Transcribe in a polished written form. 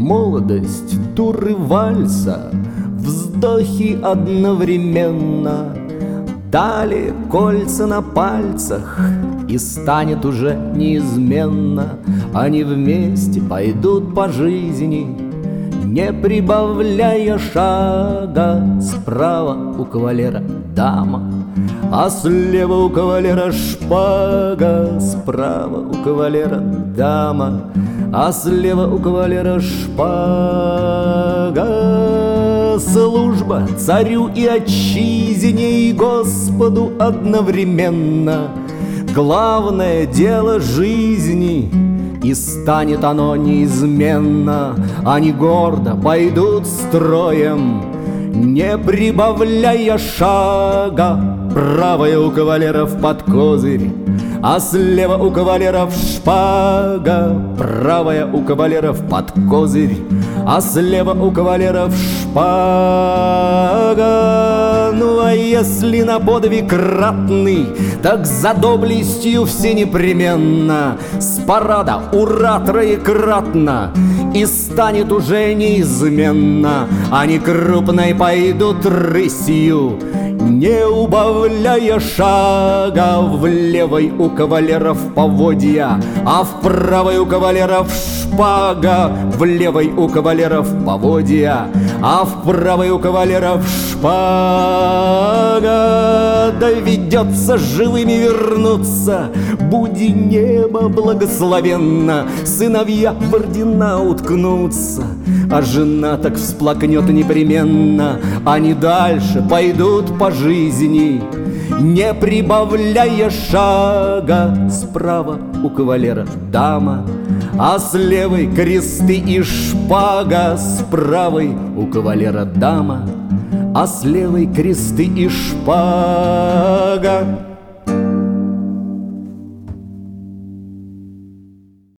молодость, туры вальса, вздохи одновременно. Далее кольца на пальцах, и станет уже неизменно. Они вместе пойдут по жизни, не прибавляя шага. Справа у кавалера дама, а слева у кавалера шпага. Справа у кавалера дама, а слева у кавалера шпага. Служба царю и отчизне, и Господу одновременно. Главное дело жизни, и станет оно неизменно. Они гордо пойдут строем, не прибавляя шага. Правая у кавалеров под козырь, а слева у кавалеров шпага. Правая у кавалеров под козырь, а слева у кавалеров шпага. Ну а если на подвиг ратный, так за доблестью все непременно. С парада ура троекратно, и станет уже неизменно. Они крупной пойдут рысью, не убавляя шага. В левой у кавалеров поводья, а в правой у кавалеров шпага. В левой у кавалеров поводья, а в правой у кавалеров шпага. Доведется живыми вернуться, буди небо благословенно. Сыновья в ордена уткнутся, а жена так всплакнет непременно. Они дальше пойдут по жизни, не прибавляя шага. Справа у кавалера дама, а с левой кресты и шпага. С правой у кавалера дама, а с левой кресты и шпага.